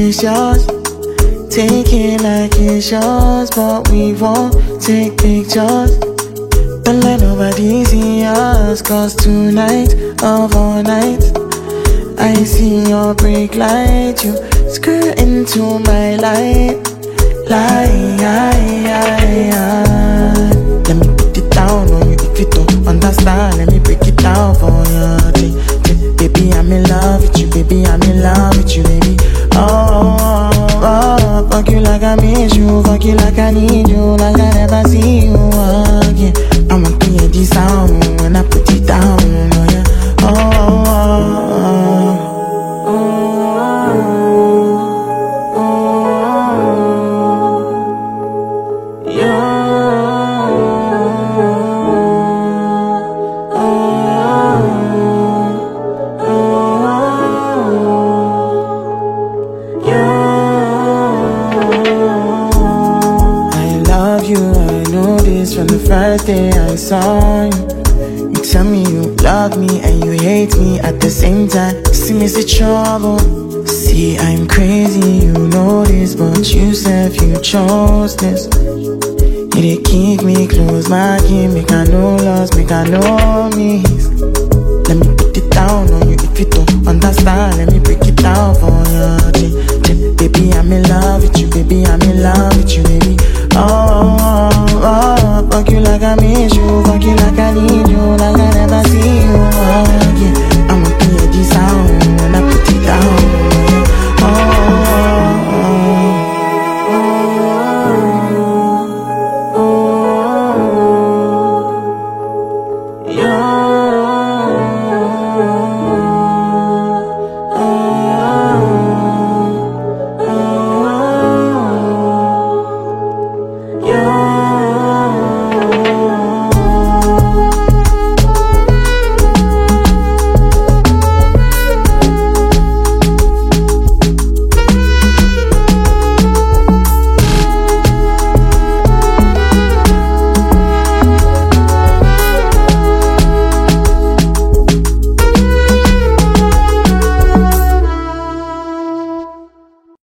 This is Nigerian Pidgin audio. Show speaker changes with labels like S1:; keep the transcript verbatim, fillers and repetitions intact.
S1: it's yours. Take it like it's yours, but we won't take pictures. Don't let nobody see us, cause tonight of all night I see your brake light, you skirt into my light. Light, let me put it down on you if you don't understand. Let me break it down for you. Baby, I'm in love with you, baby, I'm in love with you, baby. Oh, oh, oh, fuck you like I miss you, fuck you like I need you, like I never see you again. I want to hear this sound when I put it down, oh yeah. Oh, oh, oh, oh, oh, oh, yeah. From the first day I saw you, you tell me you love me and you hate me at the same time. See me see trouble. See I'm crazy, you know this, but you said you chose this. You did keep me close, my game, make I know loss, make I know miss. Let me put it down on you if you don't understand. Let me break it down for you. Baby, I'm in love with you, baby, I'm in love with you, baby. Oh, oh, oh, fuck you like I miss you, fuck you like I need